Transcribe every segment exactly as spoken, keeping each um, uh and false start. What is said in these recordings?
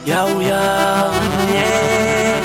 Yau, yau, yeah.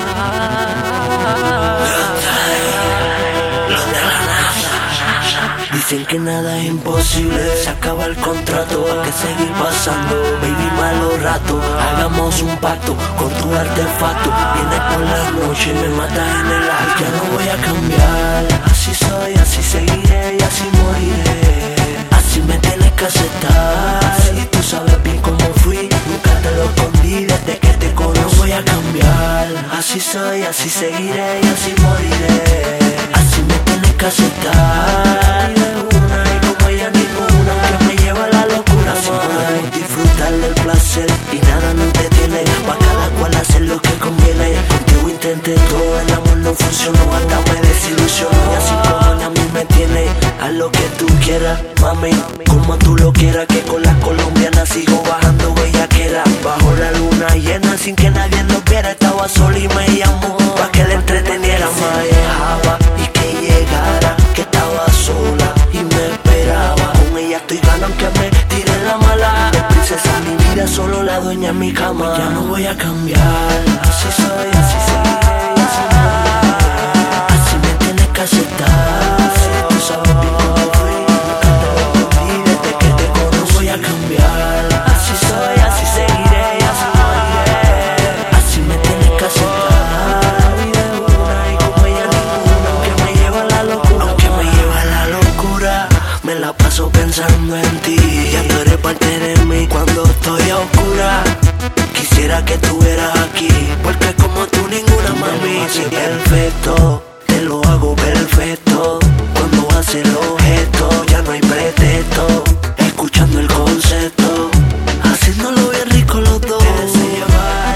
Los de la NASA dicen que nada es imposible. Se acaba el contrato, hay que seguir pasando. Baby, malos ratos, hagamos un pacto con tu artefacto. Vienes por la noche y me matas en el acto. Ya no voy a cambiar, así soy, así seguiré y así moriré. Así me tienes que aceptar. Si tú sabes bien cómo fui, nunca te lo escondí desde que te conozco. No voy a cambiar, así soy, así seguiré y así moriré. Así me tienes que aceptar. Y de una y como ella ninguna, que me lleva a la locura. Así podemos disfrutar del placer y nada nos detiene. Pa' cada cual hacer lo que conviene. Contigo intenté todo, el amor no funcionó, hasta me desilusionó. Y así como a mí me tiene, haz lo que tú quieras, mami, como tú lo quieras. Que con las colombianas sigo bajando bellaquera. Bajo la luna llena sin que nadie nos viera. Estaba sola y me llamó pa' que le entreteniera. Me dejaba y que llegara, que estaba sola y me esperaba. Con ella estoy ganando aunque me tire la mala. De princesa mi vida, solo la dueña en mi cama. Ya no voy a cambiar, así soy, así seguiré y así moriré. Así me tienes que aceptar. Si tú sabes bien cómo fui, nunca te lo escondí desde que te conozco. No voy a cambiar, así soy, así seguiré y así moriré. Así me tienes que aceptar. Y de una y como ella ninguna, aunque me lleva a la locura. Aunque me lleva a la locura, me la paso pensando en ti. Ya tú eres parte de mí cuando estoy a oscura. Quisiera que estuvieras aquí, porque como tú ninguna, mami. Soy perfecto, te lo hago perfecto. Cuando haces los gestos, ya no hay pretexto. Escuchando el concepto, haciéndolo bien rico los dos. Te deseo llevar,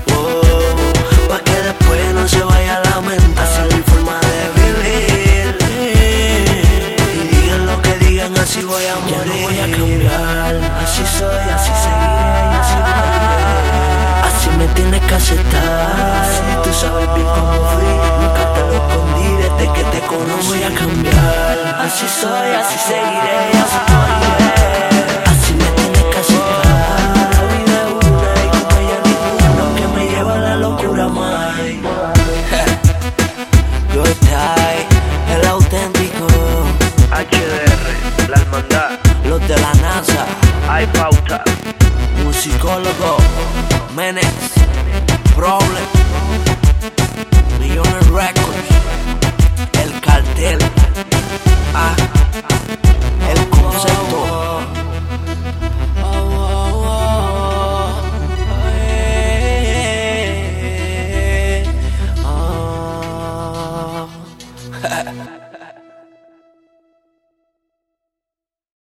oh, pa' que después no se vaya la mente. Así es mi forma de vivir. Y digan lo que digan, así voy a morir. Ya no voy a cambiar, así soy, así seguiré y así moriré. Así me tienes que aceptar. Si tú sabes bien cómo fui, nunca te lo escondí desde que te conozco. No voy a cambiar, así soy, así seguiré y así moriré. Así me tienes que aceptar. La vida es una y como ella ninguna, que me lleva a la locura, mai. Yo estoy, el auténtico H D R, la hermandad, los de la NASA, hay pauta. musicólogo, Menes, Problem, Millones Records, el cartel, ah, el concepto. Oh, oh, oh, oh, oh.